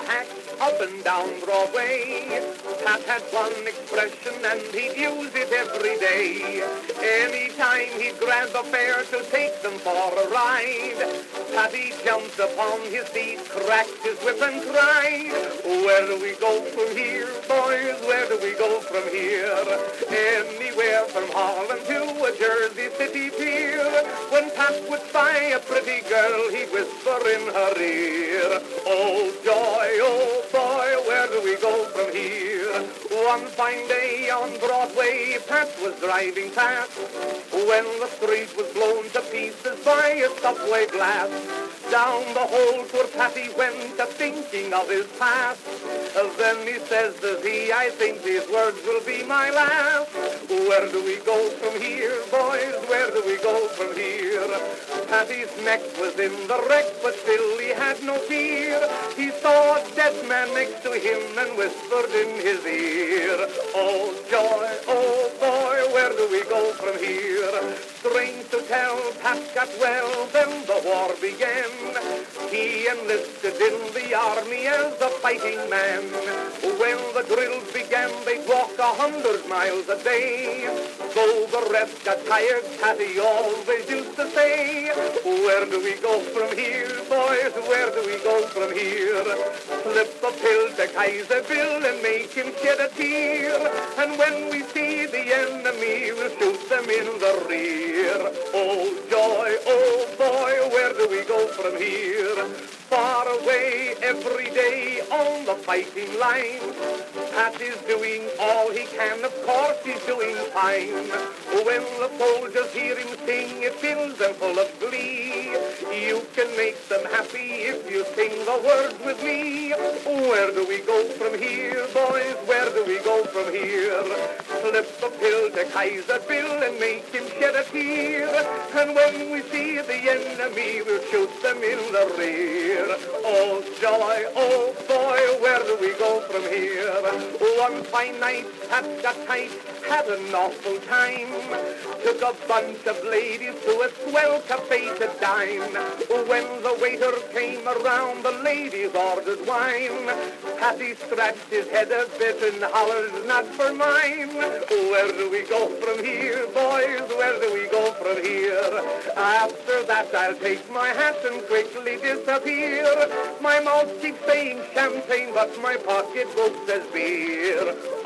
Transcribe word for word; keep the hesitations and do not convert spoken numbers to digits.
hack up and down Broadway. Pat had one expression and he'd use it every day. Anytime he'd grab a fare to take them for a ride, Patty jumped upon his seat, cracked his whip and cried, where do we go from here, boys, where do we go from here? Anywhere from Holland to a Jersey City pier. When Pat would spy a pretty girl, he'd whisper in her ear, oh joy, oh boy, where do we go from here? One fine day on Broadway, Pat was driving fast when the street was blown to pieces by a subway blast. Down the hole poor Patty went a thinking of his past. Then he says to thee, I think these words will be my last. Where do we go from here, boys? Where do we go from here? Patty's neck was in the wreck, but still he had no fear. He saw a dead man next to him and whispered in his ear, oh joy, oh boy, where do we go from here? Strange to tell, Pat got well, then the war began. He enlisted in the army as a fighting man. When the drills began, they'd walk a hundred miles a day. Though the rest got tired, Patty always used to say, where do we go from here, boys, where do we go from here? Slip a pill to Kaiser Bill and make him shed a tear. And when we see the enemy, we'll shoot them in the rear. Oh joy, oh boy, where do we go from here? Far away every day on the fighting line, Pat is doing all he can, of course he's doing fine. When the soldiers hear him sing, it fills them full of glee. You can make them happy if you sing the words with me. Where do we go from here, boys, where do we go from here? Slip a pill to Kaiser Bill and make him shed a tear. And when we see the enemy, we'll shoot them in the rear. Oh joy, oh boy, where do we go from here? One fine night, Pat got tight, had an awful time. Took a bunch of ladies to a swell cafe to dine. When the waiter came around, the ladies ordered wine. Patty scratched his head a bit and hollered, not for mine. Where do we go from here, boys, where do we go from here? After that I'll take my hat and quickly disappear. My mouth keeps saying champagne, but my pocketbook says beer.